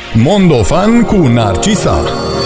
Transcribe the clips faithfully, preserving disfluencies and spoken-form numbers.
Mondofan cu Narcisa.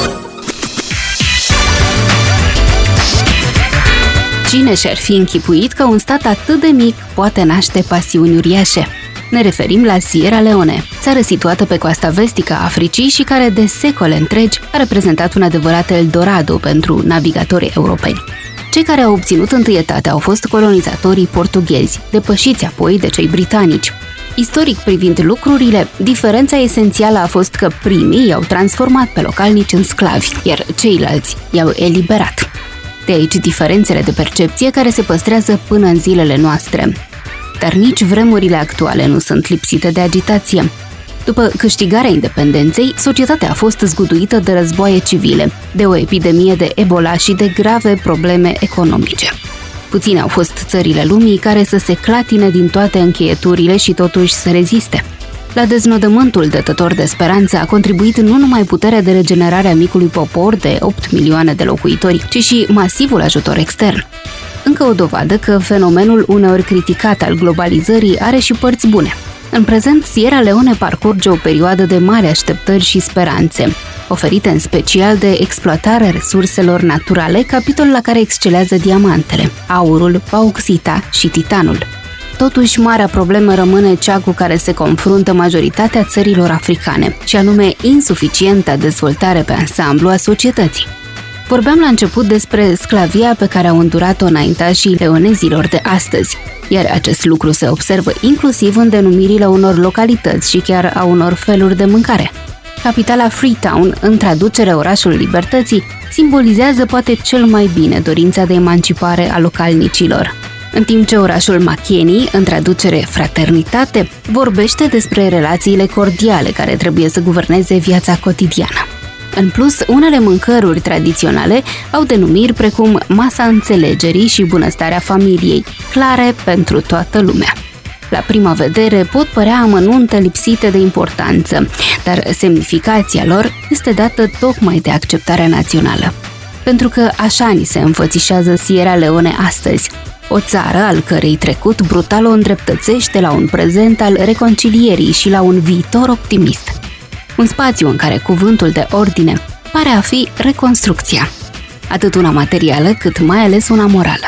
Cine și-ar fi închipuit că un stat atât de mic poate naște pasiuni uriașe? Ne referim la Sierra Leone, țară situată pe coasta vestică a Africii și care de secole întregi a reprezentat un adevărat Eldorado pentru navigatorii europeni. Cei care au obținut întâietate au fost colonizatorii portughezi, depășiți apoi de cei britanici. Istoric privind lucrurile, diferența esențială a fost că primii i-au transformat pe localnici în sclavi, iar ceilalți i-au eliberat. De aici diferențele de percepție care se păstrează până în zilele noastre. Dar nici vremurile actuale nu sunt lipsite de agitație. După câștigarea independenței, societatea a fost zguduită de războaie civile, de o epidemie de Ebola și de grave probleme economice. Puține au fost țările lumii care să se clatine din toate încheieturile și totuși să reziste. La deznodământul dătător de speranță a contribuit nu numai puterea de regenerare a micului popor de opt milioane de locuitori, ci și masivul ajutor extern. Încă o dovadă că fenomenul uneori criticat al globalizării are și părți bune. În prezent, Sierra Leone parcurge o perioadă de mari așteptări și speranțe, oferite în special de exploatarea resurselor naturale, capitol la care excelează diamantele, aurul, bauxita și titanul. Totuși, marea problemă rămâne cea cu care se confruntă majoritatea țărilor africane, și anume insuficienta dezvoltare pe ansamblu a societății. Vorbeam la început despre sclavia pe care au îndurat-o înaintașii leonezilor de astăzi, iar acest lucru se observă inclusiv în denumirile unor localități și chiar a unor feluri de mâncare. Capitala Freetown, în traducere orașul libertății, simbolizează poate cel mai bine dorința de emancipare a localnicilor, în timp ce orașul Makeni, în traducere fraternitate, vorbește despre relațiile cordiale care trebuie să guverneze viața cotidiană. În plus, unele mâncăruri tradiționale au denumiri precum masa înțelegerii și bunăstarea familiei, clare pentru toată lumea. La prima vedere pot părea amănunte lipsite de importanță, dar semnificația lor este dată tocmai de acceptarea națională. Pentru că așa ni se înfățișează Sierra Leone astăzi, o țară al cărei trecut brutal o îndreptățește la un prezent al reconcilierii și la un viitor optimist. Un spațiu în care cuvântul de ordine pare a fi reconstrucția, atât una materială cât mai ales una morală.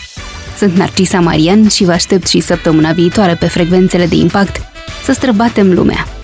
Sunt Narcisa Marian și vă aștept și săptămâna viitoare pe frecvențele de impact să străbatem lumea.